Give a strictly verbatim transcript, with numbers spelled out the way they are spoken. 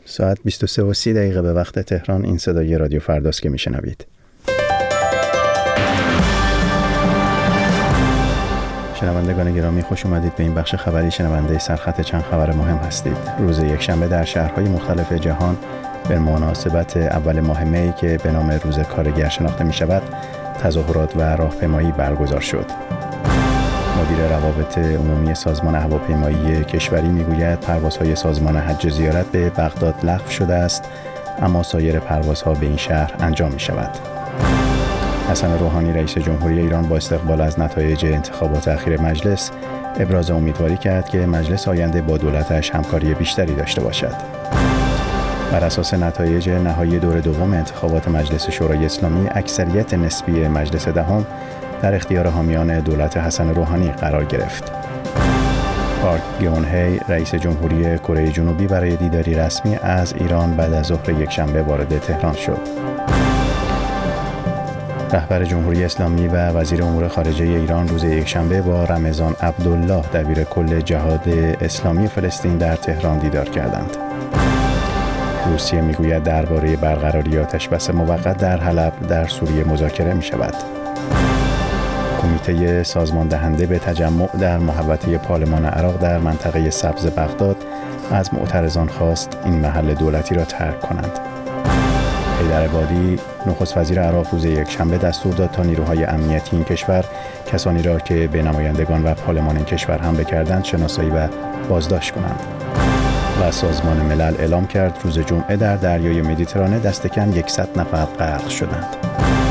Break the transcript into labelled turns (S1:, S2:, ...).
S1: ساعت بیست و سه و سی دقیقه به وقت تهران. این صدای رادیو فرداست که میشنوید. شنوندگان گرامی، خوش اومدید به این بخش خبری. شنونده سرخط چند خبر مهم هستید. روز یکشنبه در شهرهای مختلف جهان به مناسبت اول ماه می که به نام روز کارگر شناخته می شود، تظاهرات و راهپیمایی برگزار شد. مدیر روابط عمومی سازمان هواپیمایی کشوری میگوید پروازهای سازمان حج زیارت به بغداد لغو شده است، اما سایر پروازها به این شهر انجام می شود. حسن روحانی رئیس جمهوری ایران با استقبال از نتایج انتخابات اخیر مجلس ابراز امیدواری کرد که مجلس آینده با دولتش همکاری بیشتری داشته باشد. بر اساس نتایج نهایی دور دوم انتخابات مجلس شورای اسلامی، اکثریت نسبی مجلس دهم در اختیار حامیان دولت حسن روحانی قرار گرفت. پارک گیون-هی رئیس جمهوری کره جنوبی برای دیداری رسمی از ایران بعد از ظهر یکشنبه وارد تهران شد. رهبر جمهوری اسلامی و وزیر امور خارجه ایران روز یکشنبه با رمضان عبدالله دبیر کل جهاد اسلامی فلسطین در تهران دیدار کردند. روسیه میگوید درباره برقراری آتش‌بس موقت در حلب در سوریه مذاکره می شود. کمیته سازمان دهنده به تجمع در محوطه پارلمان عراق در منطقه سبز بغداد از معترضان خواست این محل دولتی را ترک کنند. حیدر عبادی نخست وزیر عراق روز یکشنبه دستور داد تا نیروهای امنیتی این کشور کسانی را که به نمایندگان و پارلمان این کشور حمله کردند شناسایی و بازداشت کنند. و سازمان ملل اعلام کرد روز جمعه در دریای مدیترانه دست کم صد نفر غرق شدند.